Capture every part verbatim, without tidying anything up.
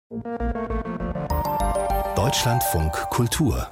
Deutschlandfunk Kultur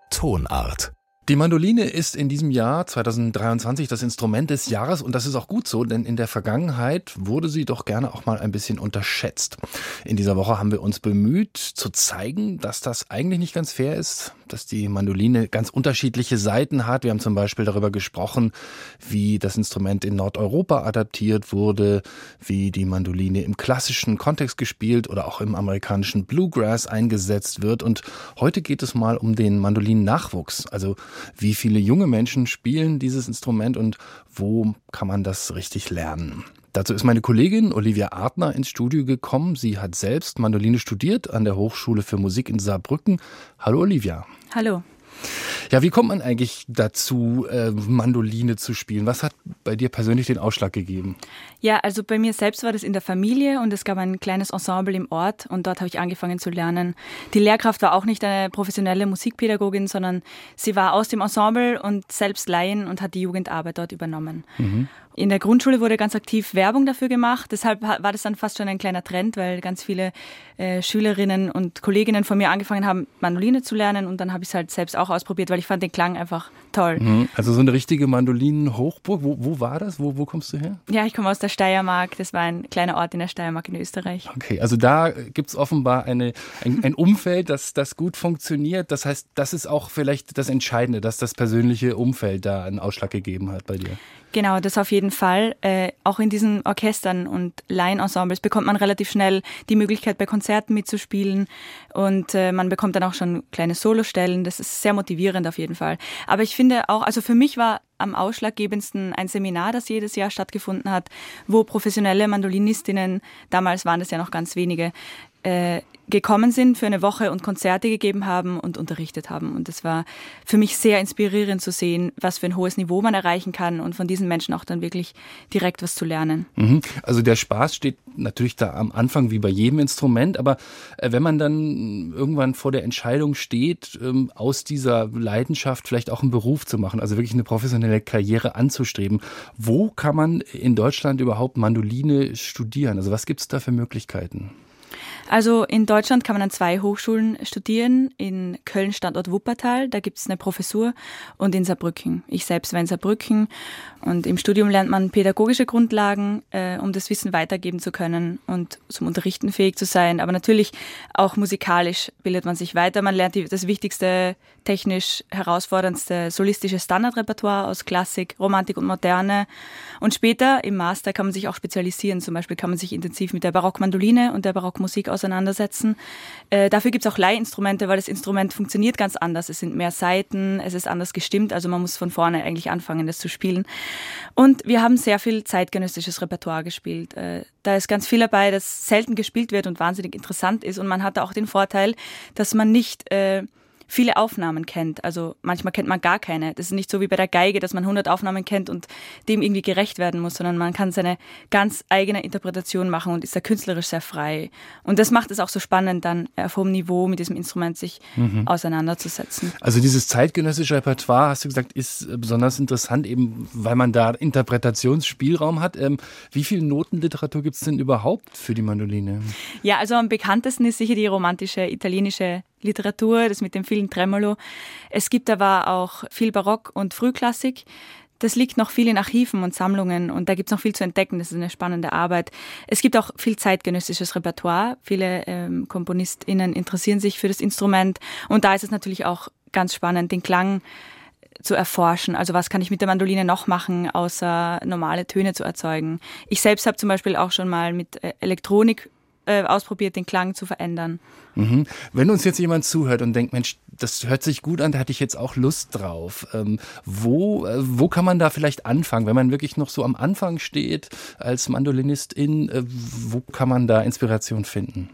Tonart. Die Mandoline ist in diesem Jahr zwanzig dreiundzwanzig das Instrument des Jahres und das ist auch gut so, denn in der Vergangenheit wurde sie doch gerne auch mal ein bisschen unterschätzt. In dieser Woche haben wir uns bemüht zu zeigen, dass das eigentlich nicht ganz fair ist, dass die Mandoline ganz unterschiedliche Seiten hat. Wir haben zum Beispiel darüber gesprochen, wie das Instrument in Nordeuropa adaptiert wurde, wie die Mandoline im klassischen Kontext gespielt oder auch im amerikanischen Bluegrass eingesetzt wird. Und heute geht es mal um den Mandolinen-Nachwuchs, also wie viele junge Menschen spielen dieses Instrument und wo kann man das richtig lernen? Dazu ist meine Kollegin Olivia Artner ins Studio gekommen. Sie hat selbst Mandoline studiert an der Hochschule für Musik in Saarbrücken. Hallo Olivia. Hallo. Ja, wie kommt man eigentlich dazu, äh, Mandoline zu spielen? Was hat bei dir persönlich den Ausschlag gegeben? Ja, also bei mir selbst war das in der Familie und es gab ein kleines Ensemble im Ort und dort habe ich angefangen zu lernen. Die Lehrkraft war auch nicht eine professionelle Musikpädagogin, sondern sie war aus dem Ensemble und selbst Laien und hat die Jugendarbeit dort übernommen. Mhm. In der Grundschule wurde ganz aktiv Werbung dafür gemacht, deshalb war das dann fast schon ein kleiner Trend, weil ganz viele äh, Schülerinnen und Kolleginnen von mir angefangen haben, Mandoline zu lernen und dann habe ich es halt selbst auch ausprobiert, weil ich fand den Klang einfach toll. Mhm. Also so eine richtige Mandolinen-Hochburg, wo, wo war das? Wo, wo kommst du her? Ja, ich komme aus der Steiermark, das war ein kleiner Ort in der Steiermark in Österreich. Okay, also da gibt es offenbar eine, ein, ein Umfeld, das, das gut funktioniert. Das heißt, das ist auch vielleicht das Entscheidende, dass das persönliche Umfeld da einen Ausschlag gegeben hat bei dir. Genau, das auf jeden Fall. Äh, auch in diesen Orchestern und Laienensembles bekommt man relativ schnell die Möglichkeit, bei Konzerten mitzuspielen und äh, man bekommt dann auch schon kleine Solostellen. Das ist sehr motivierend auf jeden Fall. Aber ich finde auch, also für mich war am ausschlaggebendsten ein Seminar, das jedes Jahr stattgefunden hat, wo professionelle Mandolinistinnen, damals waren es ja noch ganz wenige, äh, gekommen sind für eine Woche und Konzerte gegeben haben und unterrichtet haben. Und das war für mich sehr inspirierend zu sehen, was für ein hohes Niveau man erreichen kann und von diesen Menschen auch dann wirklich direkt was zu lernen. Mhm. Also der Spaß steht natürlich da am Anfang wie bei jedem Instrument, aber wenn man dann irgendwann vor der Entscheidung steht, aus dieser Leidenschaft vielleicht auch einen Beruf zu machen, also wirklich eine professionelle Karriere anzustreben, wo kann man in Deutschland überhaupt Mandoline studieren? Also was gibt es da für Möglichkeiten? Also in Deutschland kann man an zwei Hochschulen studieren, in Köln Standort Wuppertal, da gibt es eine Professur und in Saarbrücken. Ich selbst war in Saarbrücken und im Studium lernt man pädagogische Grundlagen, äh, um das Wissen weitergeben zu können und zum Unterrichten fähig zu sein. Aber natürlich auch musikalisch bildet man sich weiter. Man lernt die, das wichtigste, technisch herausforderndste solistische Standardrepertoire aus Klassik, Romantik und Moderne. Und später im Master kann man sich auch spezialisieren. Zum Beispiel kann man sich intensiv mit der Barockmandoline und der Barockmusik auseinandersetzen. Äh, dafür gibt es auch Leihinstrumente, weil das Instrument funktioniert ganz anders. Es sind mehr Saiten, es ist anders gestimmt, also man muss von vorne eigentlich anfangen, das zu spielen. Und wir haben sehr viel zeitgenössisches Repertoire gespielt. Äh, da ist ganz viel dabei, das selten gespielt wird und wahnsinnig interessant ist. Und man hat da auch den Vorteil, dass man nicht äh, viele Aufnahmen kennt. Also manchmal kennt man gar keine. Das ist nicht so wie bei der Geige, dass man hundert Aufnahmen kennt und dem irgendwie gerecht werden muss, sondern man kann seine ganz eigene Interpretation machen und ist da künstlerisch sehr frei. Und das macht es auch so spannend, dann auf hohem Niveau mit diesem Instrument sich mhm. auseinanderzusetzen. Also dieses zeitgenössische Repertoire, hast du gesagt, ist besonders interessant, eben weil man da Interpretationsspielraum hat. Ähm, wie viel Notenliteratur gibt es denn überhaupt für die Mandoline? Ja, also am bekanntesten ist sicher die romantische italienische Literatur, das mit dem vielen Tremolo. Es gibt aber auch viel Barock und Frühklassik. Das liegt noch viel in Archiven und Sammlungen und da gibt es noch viel zu entdecken. Das ist eine spannende Arbeit. Es gibt auch viel zeitgenössisches Repertoire. Viele ähm, KomponistInnen interessieren sich für das Instrument und da ist es natürlich auch ganz spannend, den Klang zu erforschen. Also was kann ich mit der Mandoline noch machen, außer normale Töne zu erzeugen. Ich selbst habe zum Beispiel auch schon mal mit äh, Elektronik ausprobiert, den Klang zu verändern. Mhm. Wenn uns jetzt jemand zuhört und denkt, Mensch, das hört sich gut an, da hatte ich jetzt auch Lust drauf. Ähm, wo, äh, wo kann man da vielleicht anfangen, wenn man wirklich noch so am Anfang steht als Mandolinistin, äh, wo kann man da Inspiration finden?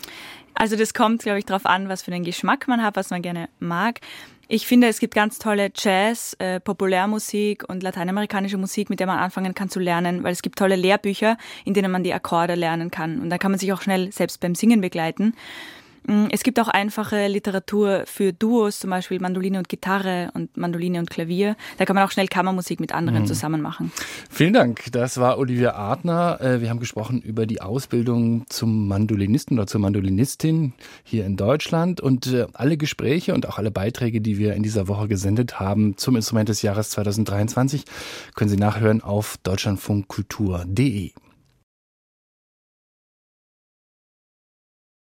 Also das kommt, glaube ich, darauf an, was für einen Geschmack man hat, was man gerne mag. Ich finde, es gibt ganz tolle Jazz, äh, Populärmusik und lateinamerikanische Musik, mit der man anfangen kann zu lernen, weil es gibt tolle Lehrbücher, in denen man die Akkorde lernen kann. Und da kann man sich auch schnell selbst beim Singen begleiten. Es gibt auch einfache Literatur für Duos, zum Beispiel Mandoline und Gitarre und Mandoline und Klavier. Da kann man auch schnell Kammermusik mit anderen mhm. zusammen machen. Vielen Dank. Das war Olivia Artner. Wir haben gesprochen über die Ausbildung zum Mandolinisten oder zur Mandolinistin hier in Deutschland. Und alle Gespräche und auch alle Beiträge, die wir in dieser Woche gesendet haben zum Instrument des Jahres zweitausenddreiundzwanzig, können Sie nachhören auf deutschlandfunkkultur punkt de.